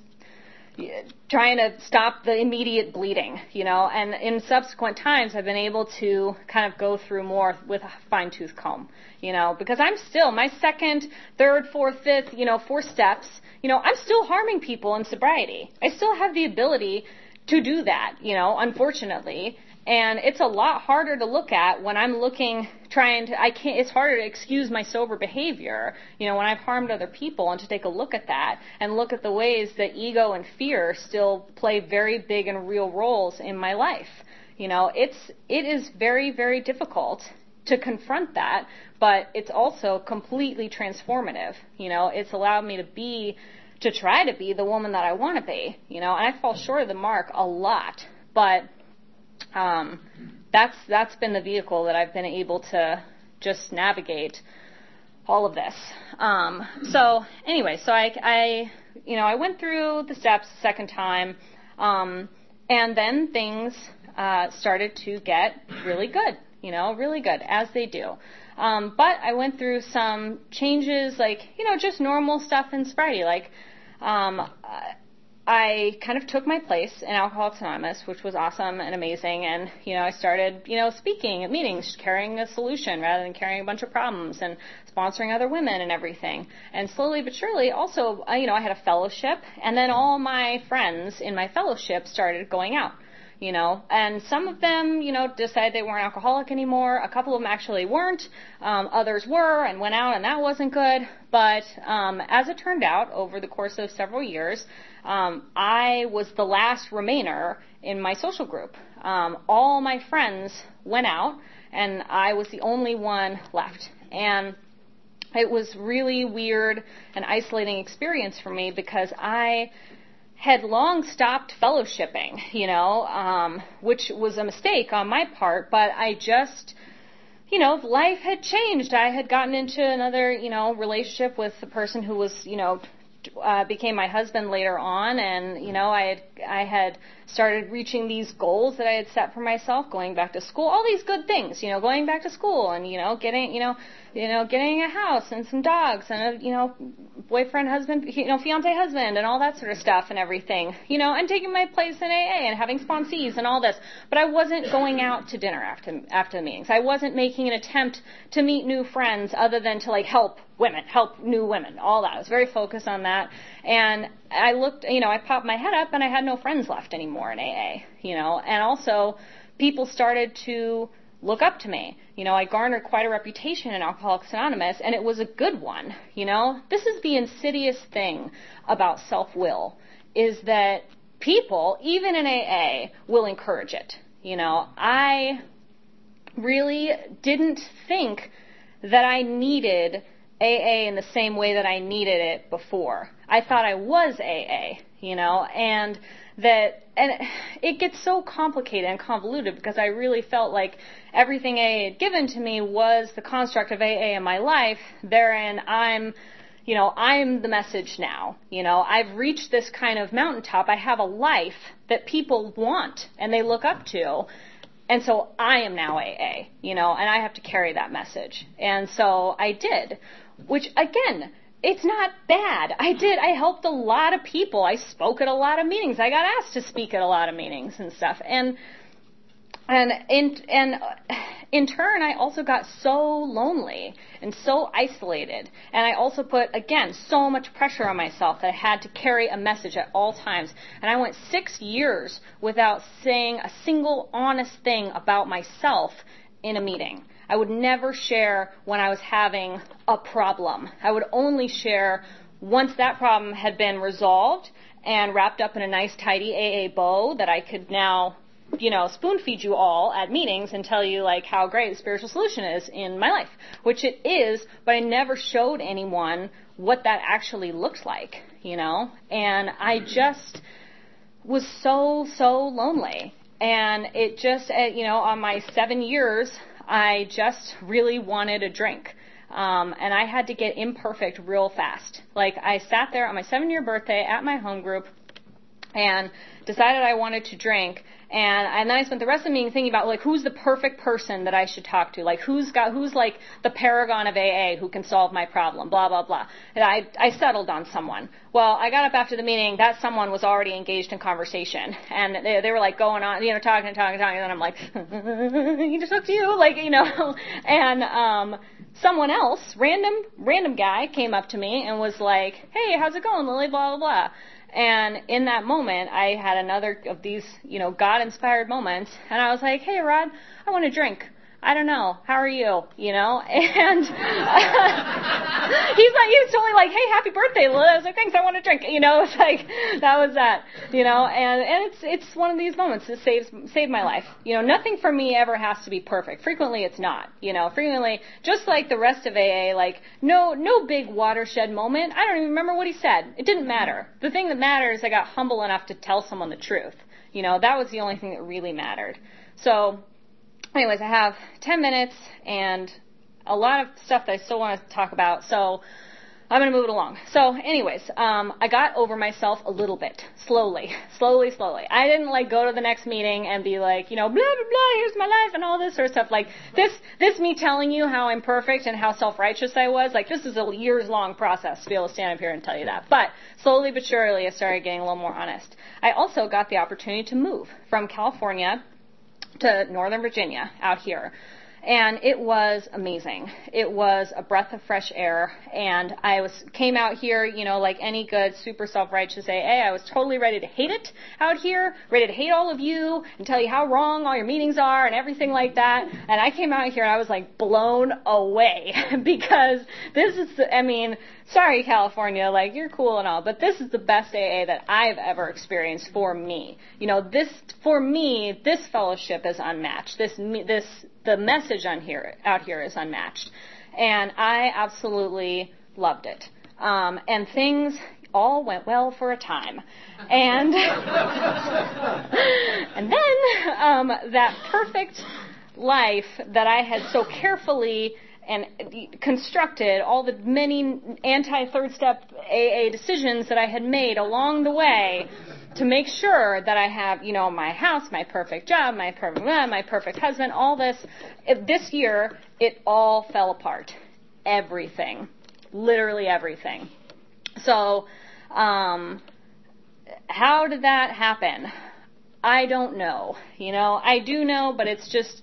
trying to stop the immediate bleeding, you know, and in subsequent times I've been able to kind of go through more with a fine-tooth comb, you know, because I'm still, my second, third, fourth, fifth, you know, four steps, you know, I'm still harming people in sobriety. I still have the ability to do that, you know, unfortunately. and it's a lot harder to look at when I'm looking, trying to, I can't, it's harder to excuse my sober behavior, you know, when I've harmed other people, and to take a look at that and look at the ways that ego and fear still play very big and real roles in my life. You know, it's, it is very, very difficult to confront that, but it's also completely transformative. You know, it's allowed me to be, to try to be the woman that I want to be, you know, and I fall short of the mark a lot, but um, that's that's been the vehicle that I've been able to just navigate all of this. Um, so anyway, so I, I, you know, I went through the steps the second time, um, and then things uh, started to get really good, you know, really good, as they do. Um, but I went through some changes, like, you know, just normal stuff in sobriety, like, um, I kind of took my place in Alcoholics Anonymous, which was awesome and amazing, and, you know, I started, you know, speaking at meetings, carrying a solution rather than carrying a bunch of problems, and sponsoring other women and everything. And slowly but surely, also, you know, I had a fellowship, and then all my friends in my fellowship started going out. You know, and some of them, you know, decided they weren't alcoholic anymore. A couple of them actually weren't. Um, others were and went out, and that wasn't good. But um, as it turned out, over the course of several years, um, I was the last remainer in my social group. Um, all my friends went out, and I was the only one left. And it was really weird and isolating experience for me, because I had long stopped fellowshipping, you know, um, which was a mistake on my part, but I just, you know, life had changed. I had gotten into another, you know, relationship with the person who was, you know, uh, became my husband later on, and, you know, I had, I had started reaching these goals that I had set for myself, going back to school, all these good things, you know, going back to school and, you know, getting, you know, you know, getting a house and some dogs and a, you know, boyfriend, husband, you know, fiance, husband, and all that sort of stuff and everything, you know, and taking my place in A A and having sponsees and all this. But I wasn't going out to dinner after after the meetings. I wasn't making an attempt to meet new friends other than to, like, help women, help new women, all that. I was very focused on that. And I looked, you know, I popped my head up and I had no friends left anymore in A A, you know, and also people started to look up to me. You know, I garnered quite a reputation in Alcoholics Anonymous, and it was a good one, you know. This is the insidious thing about self-will, is that people, even in A A, will encourage it. You know, I really didn't think that I needed A A in the same way that I needed it before. I thought I was A A, you know, and that, and it gets so complicated and convoluted, because I really felt like everything A A had given to me was the construct of A A in my life. Therein, I'm, you know, I'm the message now. You know, I've reached this kind of mountaintop. I have a life that people want and they look up to. And so I am now A A, you know, and I have to carry that message. And so I did, which, again, it's not bad. I did. I helped a lot of people. I spoke at a lot of meetings. I got asked to speak at a lot of meetings and stuff. And and in and in turn, I also got so lonely and so isolated. And I also put, again, so much pressure on myself that I had to carry a message at all times. And I went six years without saying a single honest thing about myself in a meeting. I would never share when I was having a problem. I would only share once that problem had been resolved and wrapped up in a nice, tidy A A bow that I could now, you know, spoon feed you all at meetings and tell you, like, how great the spiritual solution is in my life, which it is, but I never showed anyone what that actually looked like, you know, and I just was so, so lonely. And it just, you know, on my seven years, I just really wanted a drink. Um, and I had to get imperfect real fast. Like, I sat there on my seven-year birthday at my home group and decided I wanted to drink. And, and then I spent the rest of the meeting thinking about, like, who's the perfect person that I should talk to? Like, who's got, who's like the paragon of A A who can solve my problem, blah, blah, blah. And I, I settled on someone. Well, I got up after the meeting, that someone was already engaged in conversation. And they, they were like going on, you know, talking and talking and talking. And then I'm like, he just talked to you, like, you know. And, um, someone else, random, random guy came up to me and was like, hey, how's it going, Lily, blah, blah, blah. And in that moment, I had another of these, you know, God-inspired moments, and I was like, hey, Rod, I want a drink. I don't know. How are you? You know? And he's like, he was totally like, hey, happy birthday, Lily. I was like, thanks, I want a drink. You know, it's like, that was that, you know, and, and it's, it's one of these moments that saves, saved my life. You know, nothing for me ever has to be perfect. Frequently it's not, you know, frequently, just like the rest of A A, like, no, no big watershed moment. I don't even remember what he said. It didn't matter. The thing that matters, I got humble enough to tell someone the truth. You know, that was the only thing that really mattered. So, anyways, I have ten minutes and a lot of stuff that I still want to talk about, so I'm going to move it along. So anyways, um, I got over myself a little bit, slowly, slowly, slowly. I didn't like go to the next meeting and be like, you know, blah, blah, blah, here's my life and all this sort of stuff. Like this, this me telling you how I'm perfect and how self-righteous I was, like this is a years long process to be able to stand up here and tell you that. But slowly but surely I started getting a little more honest. I also got the opportunity to move from California to Northern Virginia out here. And it was amazing. It was a breath of fresh air. And I was came out here, you know, like any good super self-righteous A A. I was totally ready to hate it out here, ready to hate all of you and tell you how wrong all your meetings are and everything like that. And I came out here and I was like blown away because this is, the, I mean, sorry, California, like you're cool and all, but this is the best A A that I've ever experienced for me. You know, this, for me, this fellowship is unmatched. This, this, the message on here, out here is unmatched. And I absolutely loved it. Um, and things all went well for a time. And, and then, um, that perfect life that I had so carefully and constructed, all the many anti-third step A A decisions that I had made along the way to make sure that I have, you know, my house, my perfect job, my perfect, my perfect husband, all this. This year, it all fell apart. Everything. Literally everything. So, um, how did that happen? I don't know. You know, I do know, but it's just,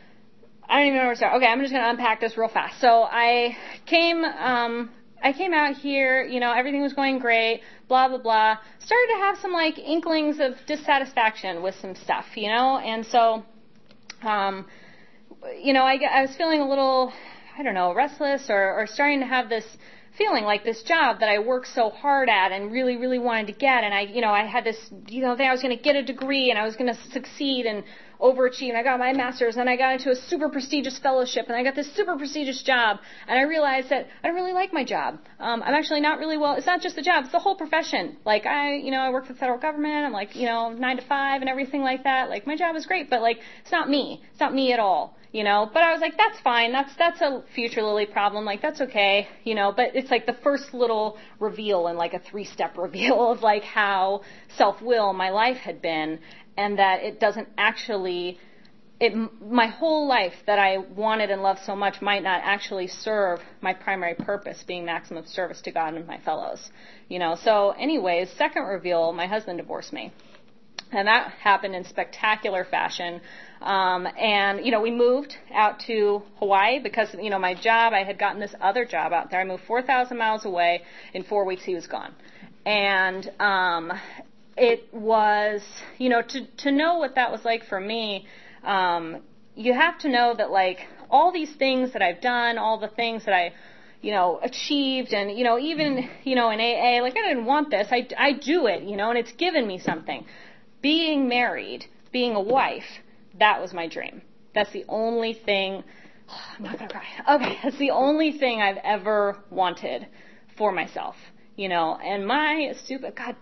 I don't even know where to start. Okay, I'm just going to unpack this real fast. So I came, um, I came out here, you know, everything was going great, blah, blah, blah. Started to have some, like, inklings of dissatisfaction with some stuff, you know? And so, um, you know, I, I was feeling a little, I don't know, restless or, or starting to have this feeling like this job that I worked so hard at and really, really wanted to get. And I, you know, I had this, you know, thing I was going to get a degree and I was going to succeed and overachieve. And I got my master's and I got into a super prestigious fellowship and I got this super prestigious job. And I realized that I don't really like my job. Um, I'm actually not really well. It's not just the job. It's the whole profession. Like I, you know, I work for the federal government. I'm like, you know, nine to five and everything like that. Like my job is great, but like it's not me. It's not me at all. You know, but I was like, that's fine. That's, that's a future Lily problem. Like, that's okay. You know, but it's like the first little reveal in like a three-step reveal of like how self-will my life had been and that it doesn't actually, it, my whole life that I wanted and loved so much might not actually serve my primary purpose, being maximum service to God and my fellows. You know, so anyways, second reveal, my husband divorced me. And that happened in spectacular fashion. Um, and, you know, we moved out to Hawaii because, you know, my job, I had gotten this other job out there. I moved four thousand miles away. In four weeks, he was gone. And um, it was, you know, to, to know what that was like for me, um, you have to know that, like, all these things that I've done, all the things that I, you know, achieved, and, you know, even, you know, in A A, like, I didn't want this. I, I do it, you know, and it's given me something. Being married, being a wife, that was my dream. That's the only thing, oh, I'm not going to cry. Okay, that's the only thing I've ever wanted for myself, you know, and my stupid, God,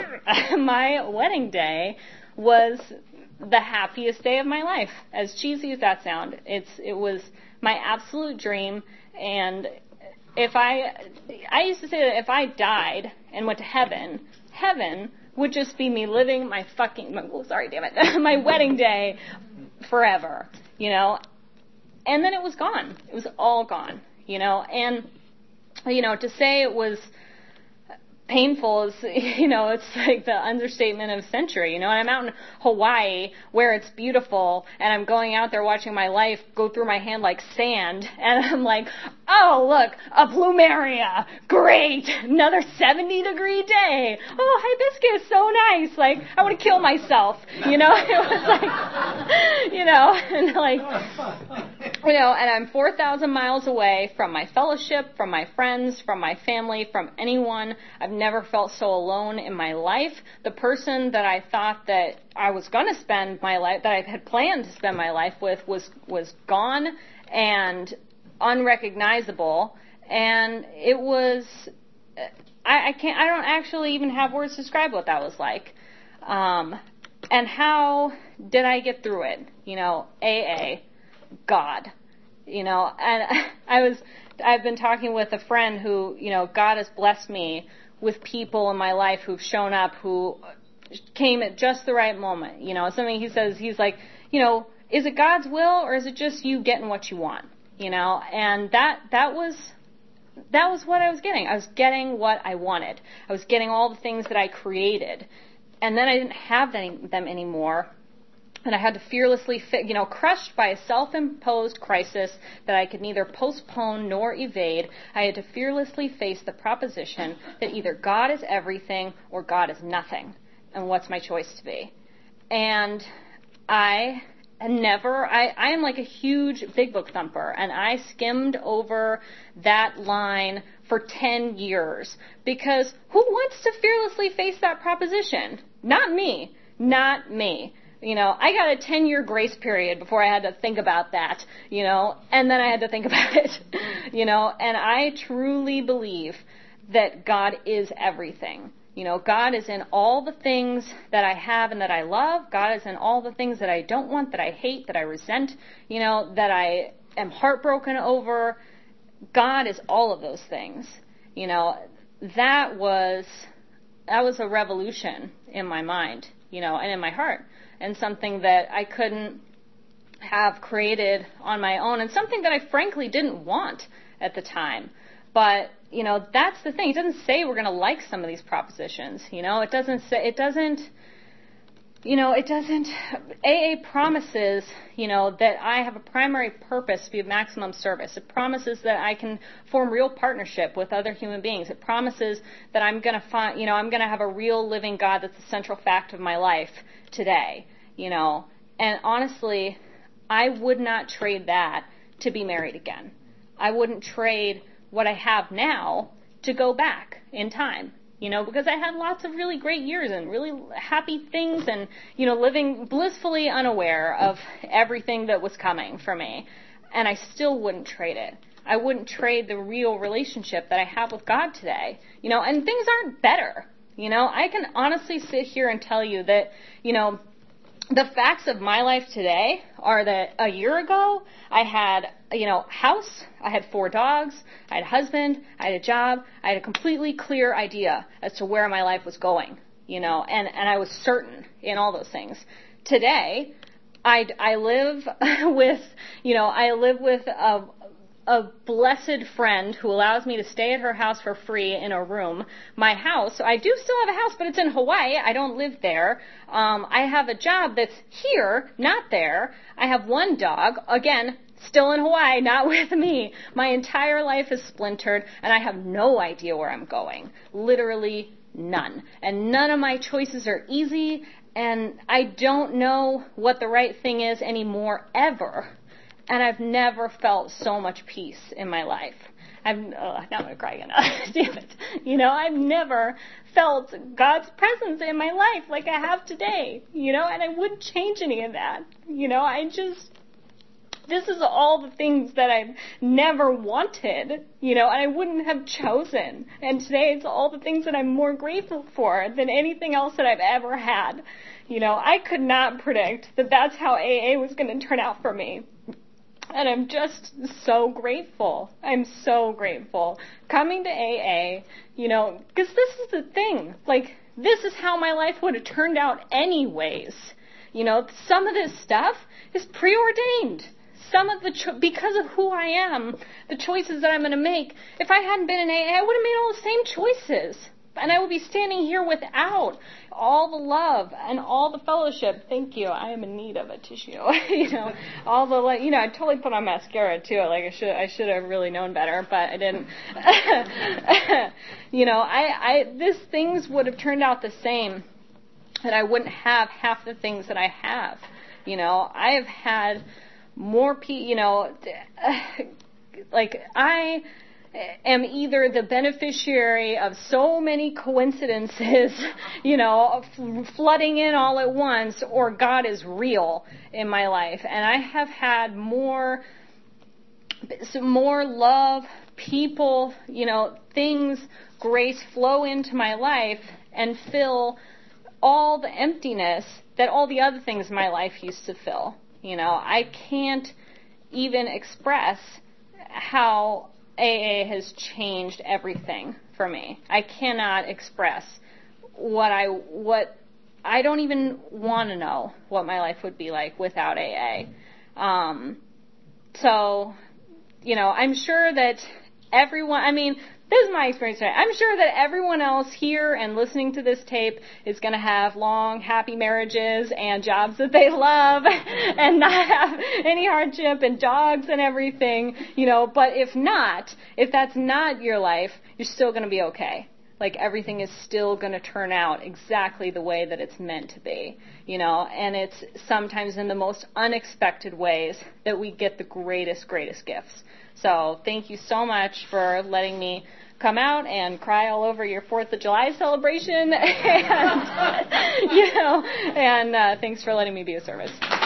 my wedding day was the happiest day of my life. As cheesy as that sounds, it's, it was my absolute dream, and if I, I used to say that if I died and went to heaven, heaven would just be me living my fucking, oh, sorry, damn it, my wedding day forever, you know. And then it was gone. It was all gone, you know. And, you know, to say it was painful is, you know, it's like the understatement of the century, you know, and I'm out in Hawaii where it's beautiful and I'm going out there watching my life go through my hand like sand and I'm like, oh, look, a plumeria, great, another seventy degree day, oh, hibiscus, so nice, like, I want to kill myself, you know, it was like, you know, and like, you know, and I'm four thousand miles away from my fellowship, from my friends, from my family, from anyone. I've never felt so alone in my life. The person that I thought that I was going to spend my life, that I had planned to spend my life with, was was gone and unrecognizable. And it was, I, I can't, I don't actually even have words to describe what that was like. Um, and how did I get through it? You know, A A, God, you know, and I was, I've been talking with a friend who, you know, God has blessed me with people in my life who've shown up who came at just the right moment. You know, something he says, he's like, you know, is it God's will or is it just you getting what you want? You know, and that, that was, that was what I was getting. I was getting what I wanted. I was getting all the things that I created. And then I didn't have them anymore. And I had to fearlessly, you know, crushed by a self-imposed crisis that I could neither postpone nor evade, I had to fearlessly face the proposition that either God is everything or God is nothing. And what's my choice to be? And I never, I, I am like a huge big book thumper, and I skimmed over that line for ten years. Because who wants to fearlessly face that proposition? Not me. Not me. You know, I got a ten-year grace period before I had to think about that, you know, and then I had to think about it, you know, and I truly believe that God is everything. You know, God is in all the things that I have and that I love. God is in all the things that I don't want, that I hate, that I resent, you know, that I am heartbroken over. God is all of those things. You know, that was, that was a revolution in my mind, you know, and in my heart. And something that I couldn't have created on my own, and something that I frankly didn't want at the time. But, you know, that's the thing. It doesn't say we're going to like some of these propositions, you know. It doesn't say, it doesn't, you know, it doesn't, A A promises, you know, that I have a primary purpose to be of maximum service. It promises that I can form real partnership with other human beings. It promises that I'm going to find, you know, I'm going to have a real living God that's the central fact of my life today, you know. And honestly, I would not trade that to be married again. I wouldn't trade what I have now to go back in time. You know, because I had lots of really great years and really happy things and, you know, living blissfully unaware of everything that was coming for me. And I still wouldn't trade it. I wouldn't trade the real relationship that I have with God today. You know, and things aren't better. You know, I can honestly sit here and tell you that, you know, the facts of my life today are that a year ago I had, you know, house, I had four dogs, I had a husband, I had a job, I had a completely clear idea as to where my life was going, you know, and, and I was certain in all those things. Today, I, I live with, you know, I live with a, a blessed friend who allows me to stay at her house for free in a room. My house, I do still have a house, but it's in Hawaii. I don't live there. Um, I have a job that's here, not there. I have one dog, again, still in Hawaii, not with me. My entire life is splintered, and I have no idea where I'm going. Literally none. And none of my choices are easy, and I don't know what the right thing is anymore, ever. And I've never felt so much peace in my life. I've, oh, now I'm going to cry again. Damn it. You know, I've never felt God's presence in my life like I have today. You know, and I wouldn't change any of that. You know, I just, this is all the things that I've never wanted, you know, and I wouldn't have chosen. And today it's all the things that I'm more grateful for than anything else that I've ever had. You know, I could not predict that that's how A A was going to turn out for me. And I'm just so grateful. I'm so grateful. Coming to A A, you know, because this is the thing. Like, this is how my life would have turned out anyways. You know, some of this stuff is preordained. Some of the, cho- because of who I am, the choices that I'm going to make, if I hadn't been in A A, I would have made all the same choices. and I would be standing here without all the love and all the fellowship. Thank you. I am in need of a tissue. you know, all the, you know, I totally put on mascara too. Like I should, I should have really known better, but I didn't. you know, I, I, this things would have turned out the same, that I wouldn't have half the things that I have. You know, I have had more pe, you know, like I am either the beneficiary of so many coincidences, you know, f- flooding in all at once, or God is real in my life. And I have had more, more love, people, you know, things, grace flow into my life and fill all the emptiness that all the other things in my life used to fill. You know, I can't even express how A A has changed everything for me. I cannot express what I, what, I don't even want to know what my life would be like without A A. Um, so, you know, I'm sure that everyone, I mean, this is my experience today. I'm sure that everyone else here and listening to this tape is going to have long, happy marriages and jobs that they love and not have any hardship and dogs and everything, you know. But if not, if that's not your life, you're still going to be okay. Like everything is still going to turn out exactly the way that it's meant to be, you know. And it's sometimes in the most unexpected ways that we get the greatest, greatest gifts. So thank you so much for letting me come out and cry all over your fourth of July celebration. and, you know, and uh, thanks for letting me be of service.